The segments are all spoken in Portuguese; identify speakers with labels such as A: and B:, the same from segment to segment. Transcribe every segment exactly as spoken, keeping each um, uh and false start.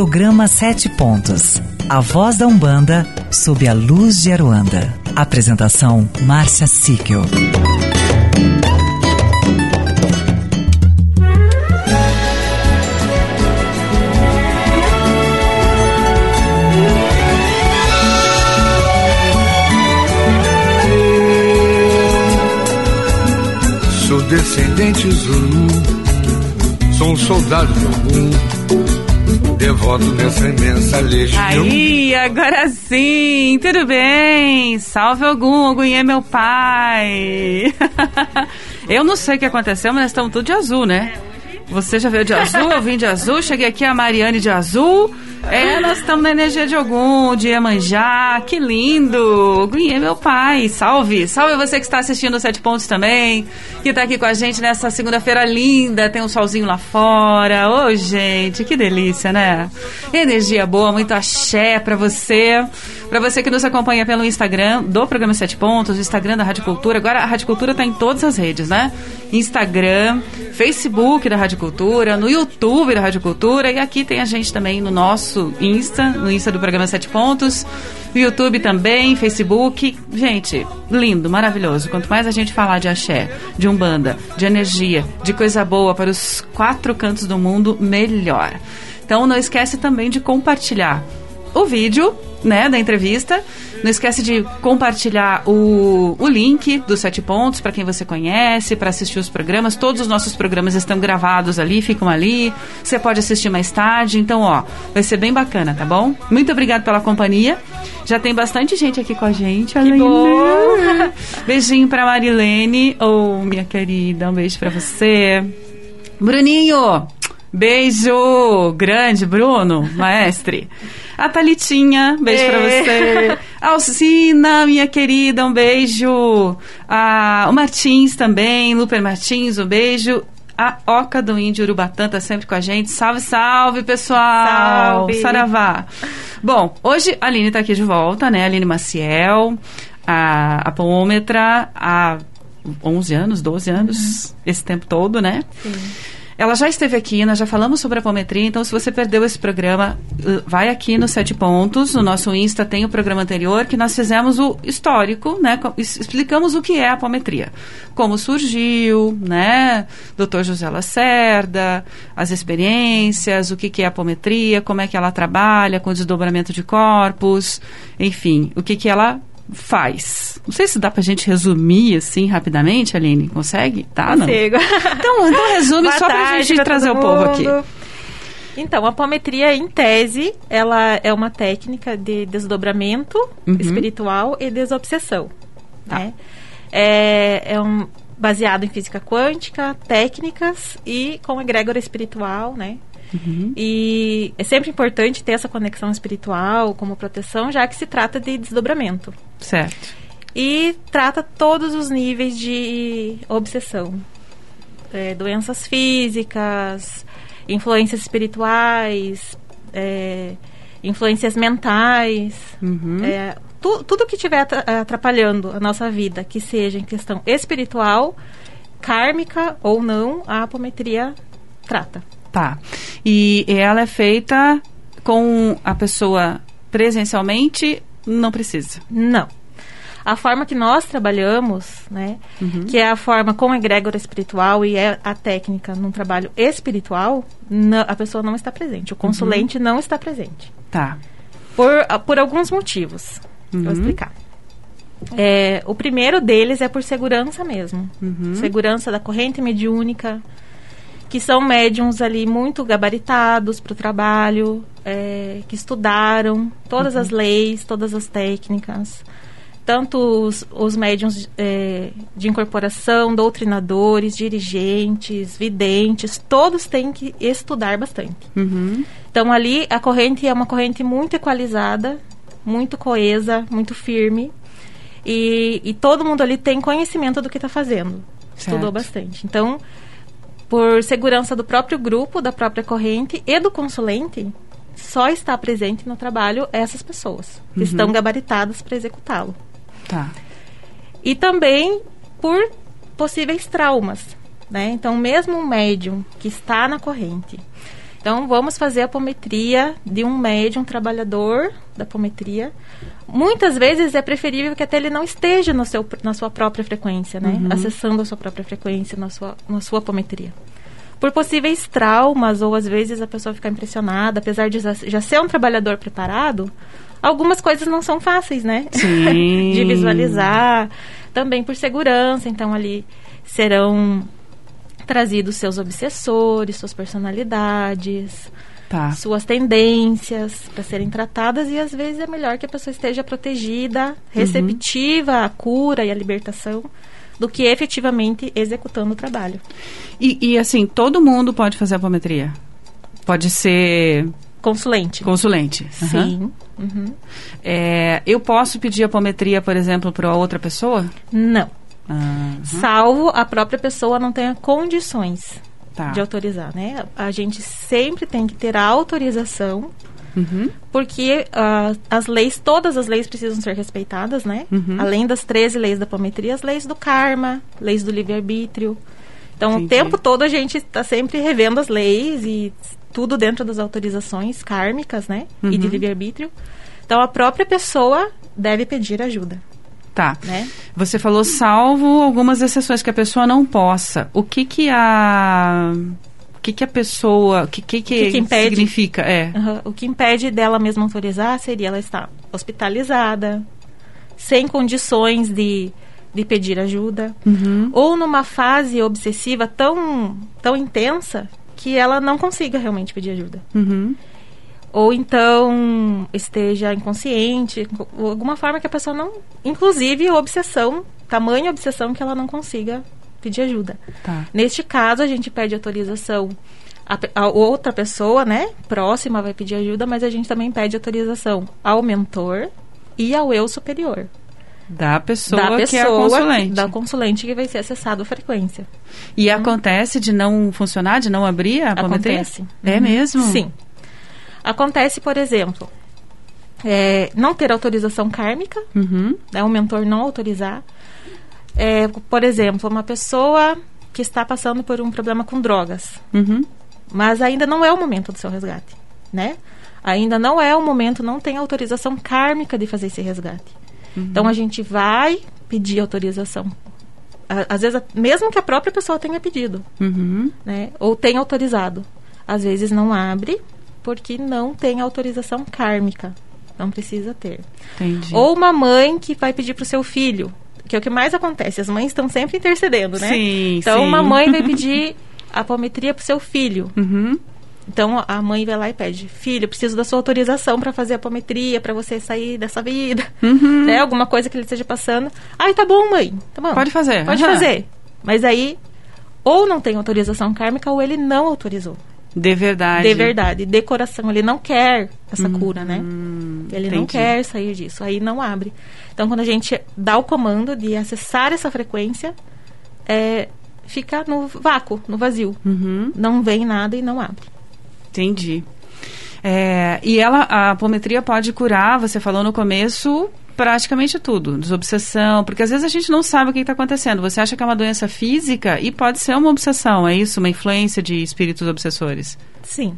A: Programa Sete Pontos. A voz da Umbanda sob a luz de Aruanda. Apresentação Márcia Síquel.
B: Sou descendente Zulu, sou um soldado de Ogum, devoto nessa imensa legião.
C: Aí, agora sim, tudo bem? Salve Ogum, Ogum é meu pai. Eu não sei o que aconteceu, mas estamos tudo de azul, né? Você já veio de azul, eu vim de azul, cheguei aqui a Mariane de azul. É, nós estamos na energia de Ogum, de Iemanjá, que lindo! Ogum é meu pai, salve! Salve você que está assistindo o Sete Pontos também, que está aqui com a gente nessa segunda-feira linda, tem um solzinho lá fora. Ô, oh, gente, que delícia, né? Energia boa, muito axé pra você. Pra você que nos acompanha pelo Instagram do programa Sete Pontos, o Instagram da Rádio Cultura. Agora a Rádio Cultura está em todas as redes, né? Instagram, Facebook da Rádio Cultura, no YouTube da Rádio Cultura, e aqui tem a gente também no nosso Insta, no Insta do programa Sete Pontos, no YouTube também, Facebook. Gente, lindo, maravilhoso. Quanto mais a gente falar de axé, de umbanda, de energia, de coisa boa para os quatro cantos do mundo, melhor. Então não esquece também de compartilhar o vídeo, né, da entrevista. Não esquece de compartilhar o, o link dos Sete Pontos para quem você conhece, para assistir os programas. Todos os nossos programas estão gravados ali, ficam ali. Você pode assistir mais tarde. Então, ó, vai ser bem bacana, tá bom? Muito obrigada pela companhia. Já tem bastante gente aqui com a gente.
D: Que bom!
C: Beijinho pra Marilene. Oh, minha querida, um beijo pra você. Bruninho! Beijo grande, Bruno, maestre. A Thalitinha, beijo é. pra você. Alcina, minha querida, um beijo. Ah, o Martins também, Luper Martins, um beijo. A Oca do Índio Urubatã tá sempre com a gente. Salve, salve, pessoal.
D: Salve.
C: Saravá. Bom, hoje a Aline tá aqui de volta, né? A Aline Maciel, a apômetra, há onze anos, doze anos, uhum. esse tempo todo, né? Sim. Ela já esteve aqui, nós já falamos sobre a apometria, então se você perdeu esse programa, vai aqui no Sete Pontos, no nosso Insta tem o programa anterior, que nós fizemos o histórico, né, explicamos o que é a apometria, como surgiu, né, doutor José Lacerda, as experiências, o que, que é a apometria, como é que ela trabalha com desdobramento de corpos, enfim, o que, que ela faz. Não sei se dá pra gente resumir assim rapidamente, Aline. Consegue? Tá, não?
D: Consigo.
C: Então, então resume
D: Boa
C: só
D: tarde,
C: pra gente
D: pra
C: trazer o
D: mundo.
C: povo aqui.
D: Então, a apometria, em tese, ela é uma técnica de desdobramento uhum. espiritual e desobsessão. Tá. Né? É, é um, baseado em física quântica, técnicas e com egrégora espiritual, né? Uhum. E é sempre importante ter essa conexão espiritual como proteção, já que se trata de desdobramento.
C: Certo.
D: E trata todos os níveis de obsessão. É, doenças físicas, influências espirituais, é, influências mentais. Uhum. É, tu, tudo que estiver atrapalhando a nossa vida, que seja em questão espiritual, kármica ou não, a apometria trata.
C: Tá. E ela é feita com a pessoa presencialmente? Não precisa?
D: Não. A forma que nós trabalhamos, né, uhum. que é a forma com egrégora espiritual e é a técnica num trabalho espiritual, não, a pessoa não está presente. O consulente uhum. não está presente.
C: Tá.
D: Por, por alguns motivos. Uhum. Vou explicar. É, o primeiro deles é por segurança mesmo. Uhum. Segurança da corrente mediúnica, que são médiums ali muito gabaritados para o trabalho, é, que estudaram todas uhum. as leis, todas as técnicas, tanto os, os médiums é, de incorporação, doutrinadores, dirigentes, videntes, todos têm que estudar bastante. Uhum. Então ali a corrente é uma corrente muito equalizada, muito coesa, muito firme, e, e todo mundo ali tem conhecimento do que está fazendo, certo. Estudou bastante. Então, por segurança do próprio grupo, da própria corrente e do consulente, só está presente no trabalho essas pessoas que uhum. estão gabaritadas para executá-lo.
C: Tá.
D: E também por possíveis traumas, né? Então, mesmo um médium que está na corrente Então, vamos fazer a apometria de um médium trabalhador da apometria. Muitas vezes é preferível que até ele não esteja no seu, na sua própria frequência, né? Uhum. Acessando a sua própria frequência na sua, na sua apometria. Por possíveis traumas, ou às vezes a pessoa ficar impressionada, apesar de já ser um trabalhador preparado, algumas coisas não são fáceis, né?
C: Sim.
D: De visualizar. Também por segurança, então ali serão trazidos seus obsessores, suas personalidades, tá. suas tendências para serem tratadas, e às vezes é melhor que a pessoa esteja protegida, receptiva uhum. à cura e à libertação, do que efetivamente executando o trabalho.
C: E, e assim, todo mundo pode fazer apometria? Pode ser...
D: Consulente.
C: Consulente. Uhum.
D: Sim. Uhum.
C: É, eu posso pedir apometria, por exemplo, para outra pessoa?
D: Não.
C: Uhum.
D: Salvo a própria pessoa não tenha condições
C: tá.
D: de autorizar, né? A gente sempre tem que ter a autorização, uhum. porque uh, as leis, todas as leis precisam ser respeitadas, né? Uhum. Além das treze leis da apometria, as leis do karma, leis do livre-arbítrio. Então, Entendi. O tempo todo a gente está sempre revendo as leis e tudo dentro das autorizações kármicas, né? Uhum. E de livre-arbítrio. Então, a própria pessoa deve pedir ajuda.
C: Tá.
D: Né?
C: Você falou salvo algumas exceções que a pessoa não possa. O que que a... O que que a pessoa... O que que, que, que impede, significa? É.
D: Uhum. O que impede dela mesma autorizar seria ela estar hospitalizada, sem condições de, de pedir ajuda, uhum. ou numa fase obsessiva tão, tão intensa que ela não consiga realmente pedir ajuda.
C: Uhum.
D: Ou então esteja inconsciente, alguma forma que a pessoa não... Inclusive, obsessão, tamanha obsessão que ela não consiga pedir ajuda.
C: Tá.
D: Neste caso, a gente pede autorização. A, a outra pessoa, né, próxima vai pedir ajuda, mas a gente também pede autorização ao mentor e ao eu superior.
C: Da pessoa,
D: da pessoa
C: que é a consulente.
D: Da consulente que vai ser acessado a frequência.
C: E
D: hum.
C: acontece de não funcionar, de não abrir a apometria?
D: Acontece.
C: É mesmo?
D: Sim. Acontece, por exemplo, é, não ter autorização kármica,
C: uhum.
D: né, o mentor não autorizar. É, por exemplo, uma pessoa que está passando por um problema com drogas,
C: uhum.
D: mas ainda não é o momento do seu resgate, né? Ainda não é o momento, não tem autorização kármica de fazer esse resgate. Uhum. Então, a gente vai pedir autorização. Às vezes, mesmo que a própria pessoa tenha pedido,
C: uhum.
D: né, ou tenha autorizado, às vezes não abre, porque não tem autorização kármica. Não precisa ter.
C: Entendi.
D: Ou uma mãe que vai pedir para o seu filho, que é o que mais acontece. As mães estão sempre intercedendo, né?
C: Sim,
D: então,
C: sim.
D: uma mãe vai pedir apometria para o seu filho.
C: Uhum.
D: Então, a mãe vai lá e pede: filho, preciso da sua autorização para fazer apometria, para você sair dessa vida.
C: Uhum.
D: Né? Alguma coisa que ele esteja passando. Ai, tá bom, mãe. Tá bom.
C: Pode fazer.
D: Pode
C: uhum.
D: fazer. Mas aí, ou não tem autorização kármica, ou ele não autorizou.
C: De verdade.
D: De verdade. De coração. Ele não quer essa
C: uhum.
D: cura, né? Ele
C: Entendi.
D: não quer sair disso. Aí não abre. Então, quando a gente dá o comando de acessar essa frequência, é, fica no vácuo, no vazio.
C: Uhum.
D: Não vem nada e não abre.
C: Entendi. É, e ela, a apometria pode curar, você falou no começo, praticamente tudo, desobsessão, porque às vezes a gente não sabe o que está acontecendo. Você acha que é uma doença física e pode ser uma obsessão, é isso? Uma influência de espíritos obsessores?
D: Sim.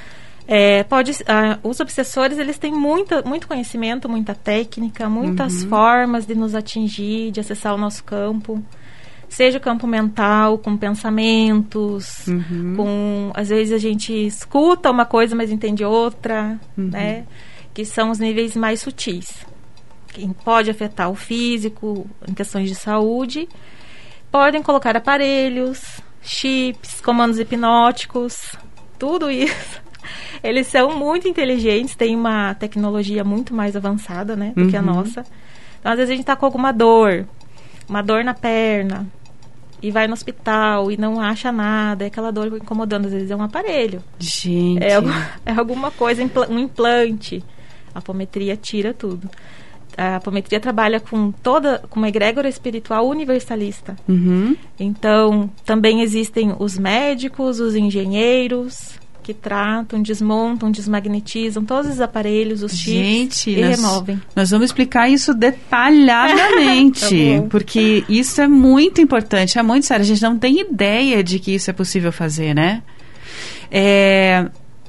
D: É, pode, uh, os obsessores, eles têm muita, muito conhecimento, muita técnica, muitas uhum. formas de nos atingir, de acessar o nosso campo. Seja o campo mental, com pensamentos, uhum. com... Às vezes a gente escuta uma coisa, mas entende outra, uhum. né? Que são os níveis mais sutis. Que pode afetar o físico, em questões de saúde. Podem colocar aparelhos, chips, comandos hipnóticos, tudo isso. Eles são muito inteligentes, têm uma tecnologia muito mais avançada, né, do uhum. que a nossa. Então, às vezes a gente está com alguma dor, uma dor na perna, e vai no hospital e não acha nada, é aquela dor incomodando, às vezes é um aparelho.
C: Gente.
D: É, é alguma coisa, um implante. A apometria tira tudo. A apometria trabalha com toda, com uma egrégora espiritual universalista.
C: Uhum.
D: Então, também existem os médicos, os engenheiros, que tratam, desmontam, desmagnetizam todos os aparelhos, os chips,
C: Gente,
D: e
C: nós,
D: removem.
C: Nós vamos explicar isso detalhadamente, tá porque isso é muito importante, é muito sério. A gente não tem ideia de que isso é possível fazer, né? É,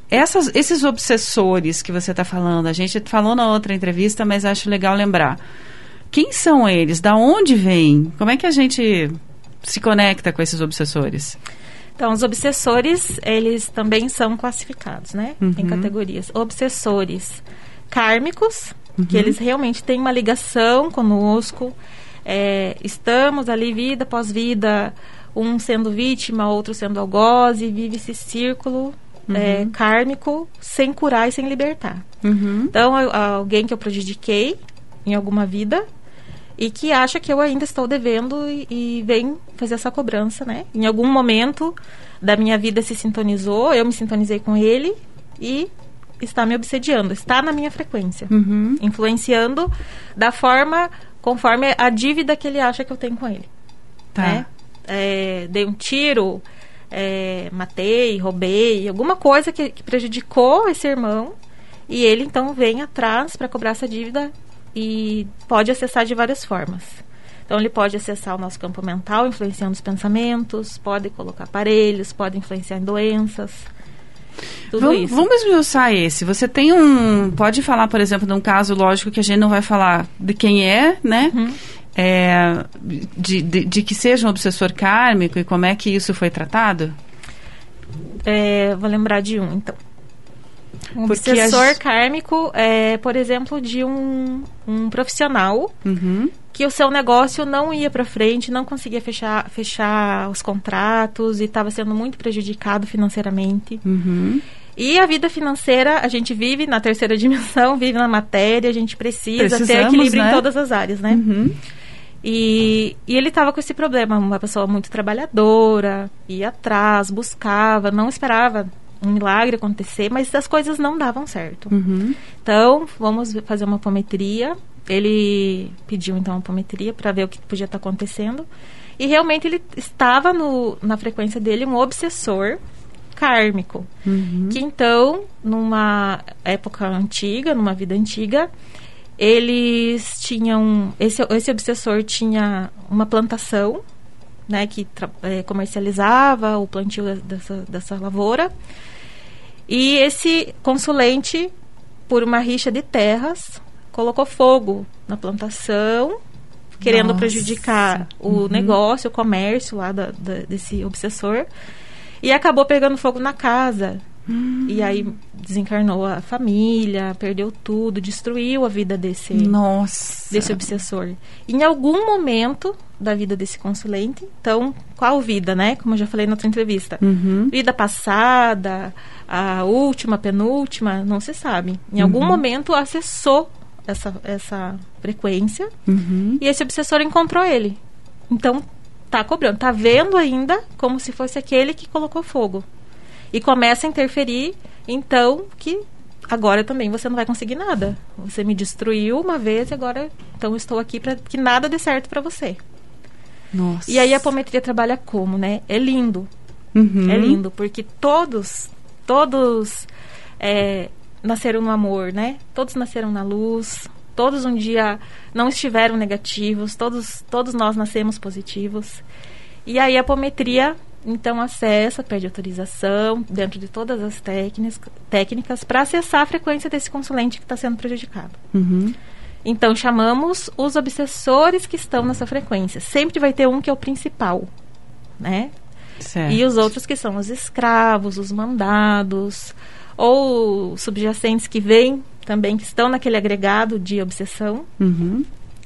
C: essas, esses obsessores que você está falando, a gente falou na outra entrevista, mas acho legal lembrar. Quem são eles? Da onde vêm? Como é que a gente se conecta com esses obsessores?
D: Então, os obsessores, eles também são classificados, né? Uhum. Em categorias. Obsessores kármicos, uhum. que eles realmente têm uma ligação conosco. É, estamos ali, vida após vida, um sendo vítima, outro sendo algoz, e vive esse círculo uhum. é, kármico sem curar e sem libertar. Uhum. Então, alguém que eu prejudiquei em alguma vida e que acha que eu ainda estou devendo e, e vem fazer essa cobrança, né? Em algum momento da minha vida se sintonizou, eu me sintonizei com ele e está me obsediando, está na minha frequência, uhum. influenciando da forma conforme a dívida que ele acha que eu tenho com ele. Tá. Né? É, dei um tiro, é, matei, roubei, alguma coisa que, que prejudicou esse irmão, e ele então vem atrás para cobrar essa dívida. E pode acessar de várias formas. Então, ele pode acessar o nosso campo mental, influenciando os pensamentos, pode colocar aparelhos, pode influenciar em doenças, tudo
C: vamos,
D: isso.
C: Vamos esmiuçar esse. Você tem um... Pode falar, por exemplo, de um caso, lógico, que a gente não vai falar de quem é, né? Uhum. É, de, de, de que seja um obsessor kármico e como é que isso foi tratado?
D: É, vou lembrar de um, então. Um obsessor as... kármico é, por exemplo, de um, um profissional uhum. que o seu negócio não ia para frente, não conseguia fechar, fechar os contratos e estava sendo muito prejudicado financeiramente. Uhum. E a vida financeira, a gente vive na terceira dimensão, vive na matéria, a gente precisa Precisamos, ter equilíbrio, né? Em todas as áreas, né? Uhum. E, e ele estava com esse problema, uma pessoa muito trabalhadora, ia atrás, buscava, não esperava um milagre acontecer, mas as coisas não davam certo. Uhum. Então, vamos fazer uma apometria. Ele pediu, então, uma apometria para ver o que podia estar acontecendo. E, realmente, ele estava no, na frequência dele um obsessor kármico. Uhum. Que, então, numa época antiga, numa vida antiga, eles tinham... Esse, esse obsessor tinha uma plantação, né, que é, comercializava o plantio dessa, dessa lavoura. E esse consulente, por uma rixa de terras, colocou fogo na plantação, querendo Nossa. prejudicar o uhum. negócio, o comércio lá da, da, desse obsessor. E acabou pegando fogo na casa. Hum. E aí desencarnou a família, perdeu tudo, destruiu a vida desse,
C: Nossa.
D: desse obsessor. Em algum momento da vida desse consulente, então, qual vida, né? Como eu já falei na outra entrevista. Uhum. Vida passada, a última, penúltima, não se sabe. Em uhum. algum momento acessou essa, essa frequência uhum. e esse obsessor encontrou ele. Então, tá cobrando, tá vendo ainda como se fosse aquele que colocou fogo. E começa a interferir, então, que agora também você não vai conseguir nada. Você me destruiu uma vez e agora, então, estou aqui para que nada dê certo para você.
C: Nossa.
D: E aí a apometria trabalha como, né? É lindo. Uhum. É lindo, porque todos, todos é, nasceram no amor, né? Todos nasceram na luz, todos um dia não estiveram negativos, todos, todos nós nascemos positivos. E aí a apometria... Então, acessa, pede autorização, dentro de todas as técnicas, técnicas para acessar a frequência desse consulente que está sendo prejudicado. Uhum. Então, chamamos os obsessores que estão nessa frequência. Sempre vai ter um que é o principal, né? Certo. E os outros que são os escravos, os mandados, ou subjacentes que vêm também, que estão naquele agregado de obsessão. Uhum.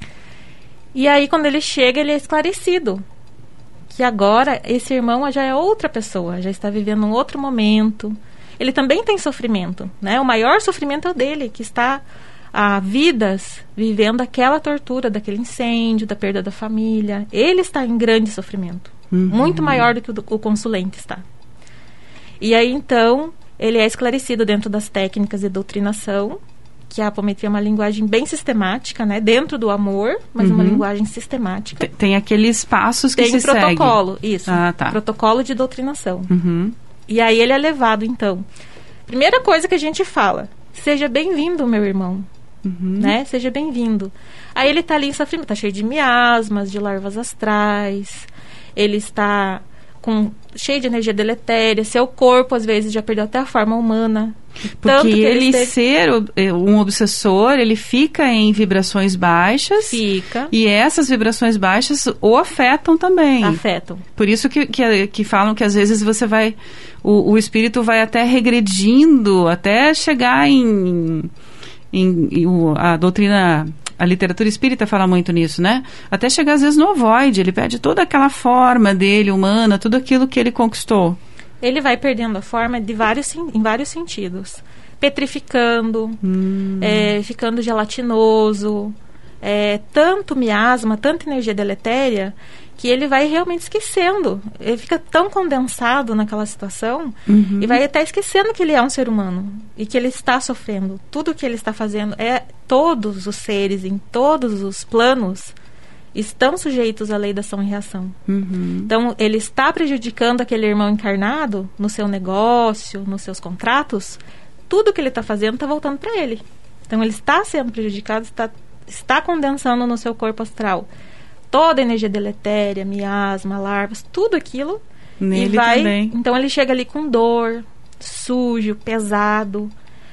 D: E aí, quando ele chega, ele é esclarecido. Que agora esse irmão já é outra pessoa, já está vivendo um outro momento. Ele também tem sofrimento, né? O maior sofrimento é o dele, que está há vidas vivendo aquela tortura, daquele incêndio, da perda da família. Ele está em grande sofrimento, uhum. muito maior do que o, o consulente está. E aí, então, ele é esclarecido dentro das técnicas de doutrinação, que a apometria é uma linguagem bem sistemática, né? Dentro do amor, mas uhum. uma linguagem sistemática.
C: Tem, tem aqueles passos que
D: tem
C: se
D: segue. Tem um protocolo,
C: segue.
D: isso.
C: Ah, tá.
D: Protocolo de doutrinação.
C: Uhum.
D: E aí ele é levado, então. Primeira coisa que a gente fala, seja bem-vindo, meu irmão. Uhum. Né? Seja bem-vindo. Aí ele está ali em sofrimento, está cheio de miasmas, de larvas astrais. Ele está com, cheio de energia deletéria, seu corpo às vezes já perdeu até a forma humana.
C: Porque
D: Tanto que
C: ele
D: esteve...
C: ser um obsessor, ele fica em vibrações baixas.
D: Fica.
C: E essas vibrações baixas o afetam também.
D: Afetam.
C: Por isso que, que, que falam que às vezes você vai... O, o espírito vai até regredindo, até chegar em... em, em o, a doutrina... A literatura espírita fala muito nisso, né? Até chegar às vezes no ovoide, ele perde toda aquela forma dele, humana, tudo aquilo que ele conquistou.
D: Ele vai perdendo a forma de vários, em vários sentidos. Petrificando, hum. é, ficando gelatinoso, é, tanto miasma, tanta energia deletéria, que ele vai realmente esquecendo. Ele fica tão condensado naquela situação, uhum. e vai até esquecendo que ele é um ser humano e que ele está sofrendo. Tudo que ele está fazendo, é todos os seres em todos os planos estão sujeitos à lei da ação e reação. Uhum. Então, ele está prejudicando aquele irmão encarnado no seu negócio, nos seus contratos. Tudo que ele está fazendo está voltando para ele. Então, ele está sendo prejudicado, está, está condensando no seu corpo astral toda a energia deletéria, miasma, larvas, tudo aquilo.
C: Nele
D: e vai,
C: também.
D: Então, ele chega ali com dor, sujo, pesado,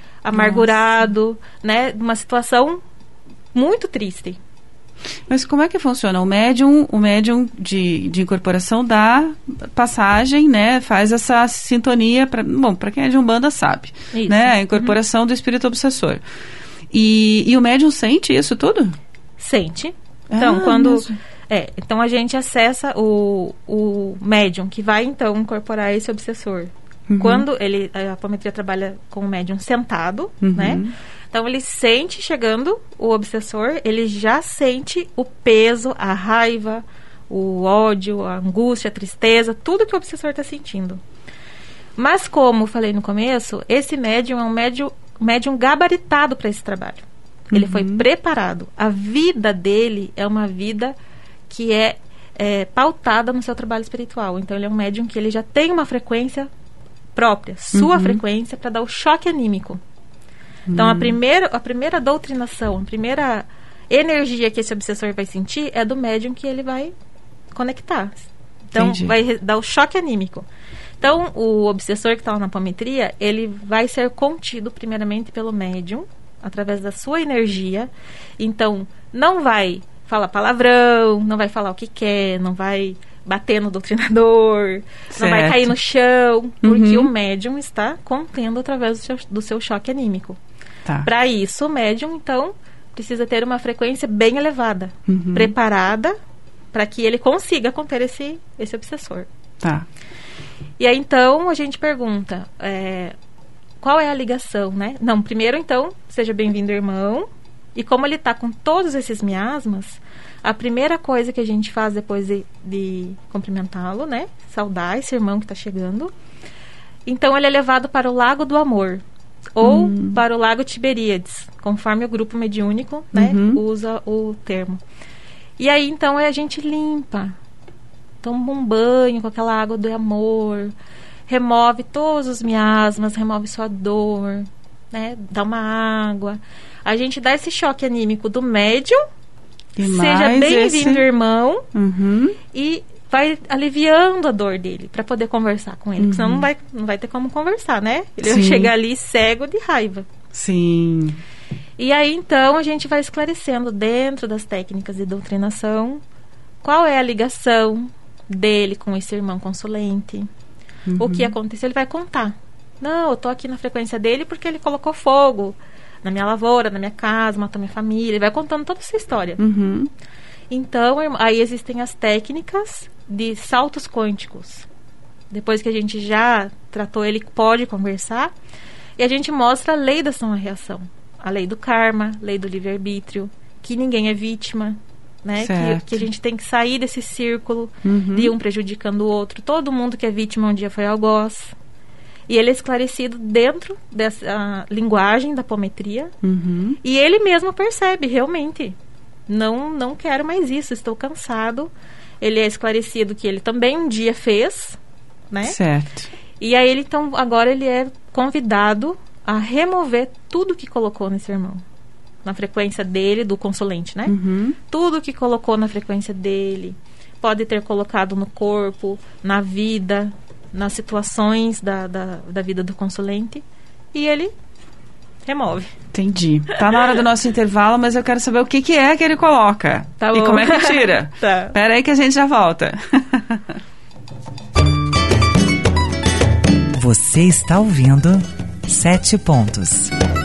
D: amargurado, Nossa. né? Uma situação muito triste.
C: Mas como é que funciona? O médium, o médium de, de incorporação dá passagem, né? Faz essa sintonia, pra, bom, para quem é de Umbanda sabe, isso. né? A incorporação uhum. do espírito obsessor. E, e o médium sente isso tudo?
D: Sente. Então, ah, quando... Mesmo. É, então a gente acessa o, o médium que vai, então, incorporar esse obsessor. Uhum. Quando ele... A apometria trabalha com o médium sentado, uhum. né? Então, ele sente chegando o obsessor, ele já sente o peso, a raiva, o ódio, a angústia, a tristeza, tudo que o obsessor está sentindo. Mas, como falei no começo, esse médium é um médium, médium gabaritado para esse trabalho. Ele uhum. foi preparado. A vida dele é uma vida que é, é pautada no seu trabalho espiritual. Então, ele é um médium que ele já tem uma frequência própria, sua uhum. frequência, para dar o choque anímico. Então, hum. a, primeira, a primeira doutrinação, a primeira energia que esse obsessor vai sentir é do médium que ele vai conectar. Então, Entendi. vai dar o choque anímico. Então, o obsessor que está lá na apometria, ele vai ser contido primeiramente pelo médium, através da sua energia. Então, não vai falar palavrão, não vai falar o que quer, não vai bater no doutrinador, certo. não vai cair no chão, porque uhum. o médium está contendo através do seu, do seu choque anímico. Tá. Para isso, o médium, então, precisa ter uma frequência bem elevada, uhum. preparada, para que ele consiga conter esse, esse obsessor.
C: Tá.
D: E aí, então, a gente pergunta, é, qual é a ligação, né? Não, primeiro, então, seja bem-vindo, irmão. E como ele está com todos esses miasmas, a primeira coisa que a gente faz depois de, de cumprimentá-lo, né? Saudar esse irmão que está chegando. Então, ele é levado para o Lago do Amor, ou hum. para o Lago Tiberíades, conforme o grupo mediúnico, né, uhum. usa o termo. E aí, então, a gente limpa, toma um banho com aquela água do amor, remove todos os miasmas, remove sua dor, né, dá uma água. A gente dá esse choque anímico do médium, e seja bem-vindo, esse... irmão,
C: uhum.
D: e vai aliviando a dor dele, para poder conversar com ele, uhum. porque senão não vai, não vai ter como conversar, né? Ele Sim. vai chegar ali cego de raiva.
C: Sim.
D: E aí, então, a gente vai esclarecendo dentro das técnicas de doutrinação qual é a ligação dele com esse irmão consulente. Uhum. O que aconteceu, ele vai contar. Não, eu tô aqui na frequência dele porque ele colocou fogo na minha lavoura, na minha casa, matou minha família. Ele vai contando toda essa história.
C: Uhum.
D: Então, aí existem as técnicas de saltos quânticos. Depois que a gente já tratou, ele pode conversar. E a gente mostra a lei da ação e reação. A lei do karma, lei do livre-arbítrio, que ninguém é vítima, né? Que, que a gente tem que sair desse círculo uhum. de um prejudicando o outro. Todo mundo que é vítima um dia foi algoz. E ele é esclarecido dentro dessa linguagem da apometria.
C: Uhum.
D: E ele mesmo percebe, realmente, não, não quero mais isso, estou cansado. Ele é esclarecido que ele também um dia fez, né?
C: Certo.
D: E aí, ele, então, agora ele é convidado a remover tudo que colocou nesse irmão. Na frequência dele, do consulente, né?
C: Uhum.
D: Tudo que colocou na frequência dele, pode ter colocado no corpo, na vida, nas situações da, da, da vida do consulente, e ele remove.
C: Entendi. Tá na hora do nosso intervalo, mas eu quero saber o que, que é que ele coloca.
D: Tá
C: e
D: bom.
C: como é que tira.
D: Tá.
C: Pera aí que a gente já volta.
A: Você está ouvindo Sete Pontos.